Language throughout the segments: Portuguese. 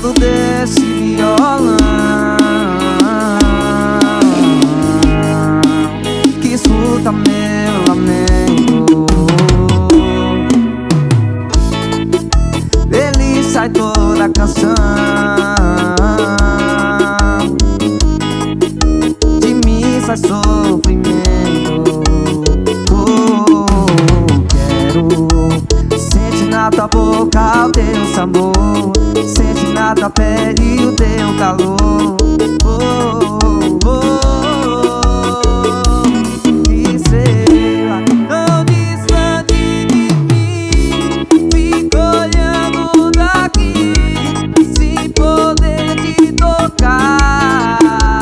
lado desse violão que escuta meu lamento. Dele sai toda a canção, de mim sai sofrimento. Na tua boca o teu sabor, sente na tua pele o teu calor. Estrela tão distante de mim, fico olhando daqui, sem poder te tocar.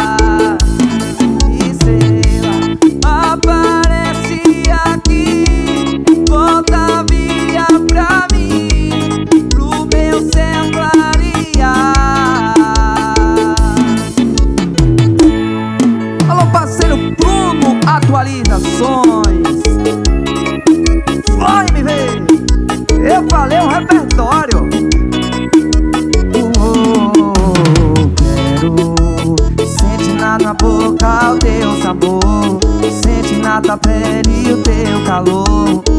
Estrela aparece aqui, volta a via pra mim, pro meu céu clarear. Alô, parceiro Bruno Atualizações, vai me ver, eu falei o repertório. Quero, sente na tua boca o teu sabor, sente na tua pele o teu calor.